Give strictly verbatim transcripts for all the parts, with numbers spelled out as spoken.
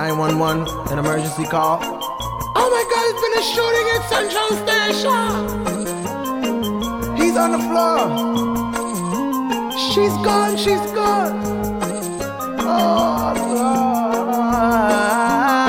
nine one one, an emergency call. Oh my God, it's been a shooting at Central Station. He's on the floor. She's gone, she's gone. Oh Lord.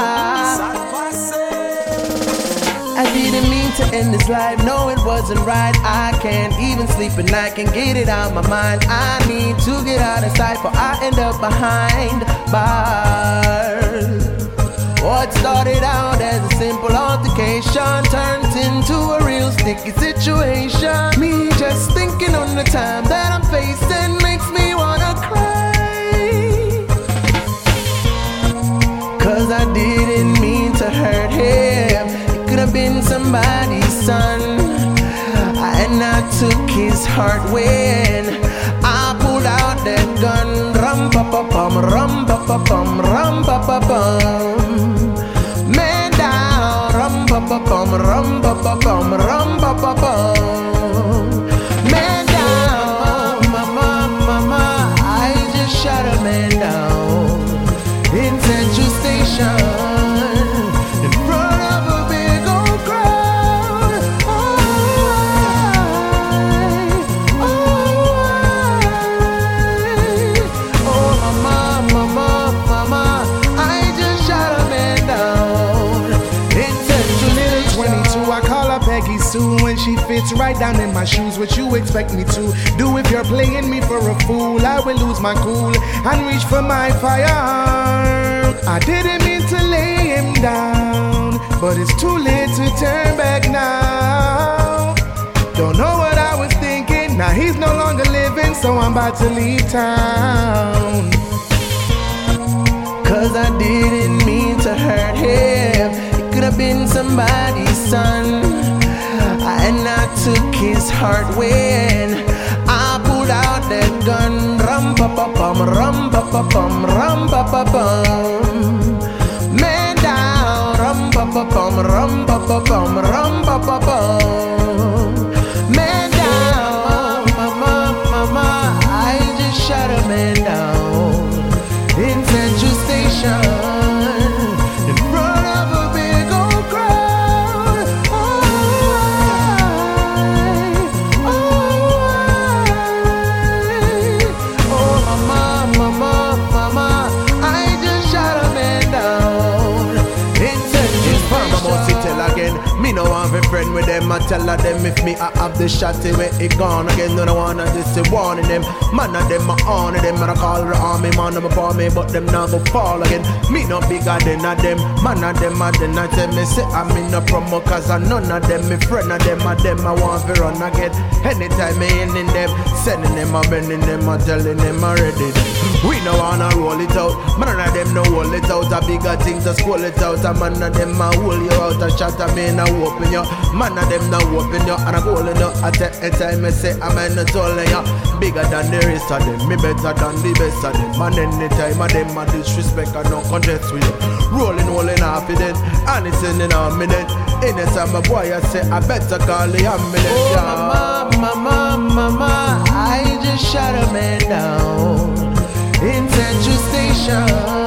I didn't mean to end this life, no it wasn't right. I can't even sleep at night, can't get it out my mind. I need to get out of sight, for I end up behind bars. What started out as a simple altercation turns into a real sticky situation. Me just thinking on the time that I'm facing makes me wanna cry. Cause I didn't mean to hurt him, it could have been somebody's son. And I took his heart when I pulled out that gun. Rum pa pa pum, rum pa pa pum, rum pa pa pum. Man down, rum pa pa pum, rum pa pa pum, rum pa pa pum. Man down, mama, mama, I just shot a man down in Central Station. When she fits right down in my shoes, what you expect me to do? If you're playing me for a fool, I will lose my cool and reach for my fire. I didn't mean to lay him down, but it's too late to turn back now. Don't know what I was thinking, now he's no longer living, so I'm about to leave town. Cause I didn't mean to hurt him, it could have been somebody's son. And I took his heart when I pulled out that gun. Rum pa pa pum, rum pa pa pum, rum pa pa pum. Man down, rum pa pa pum, rum pa pa pum, rum pa pa pum. Man down, mama, mama, I just shot a man down in Central Station. Me no want a friend with them, I tell her them if me I have the shot where it gone again. Don't wanna just say warning them. Man of them I honor them, and I call the army man them for me, but them never fall again. Me no bigger than a them, man of them I then I tell me say I'm in a promo cause I none of them, me friend of them, I them I want to run again. Anytime me ending them, sending them, I bending them, I telling them already. We no wanna roll it out, man of them no roll it out. A bigger thing to school it out, a man of them I hold you out, a shot of me now open you. Man of them now open you, and I go in you. I take a time I say I'm in the toll you. Bigger than the rest of them, me better than the best of them. Man anytime of them I disrespect I don't contest with you. Rolling, rolling off it then, and it's in an minute. Anytime my boy I say I better call the ambulance. Oh mama, mama, mama, I just shot a man down in Central Station.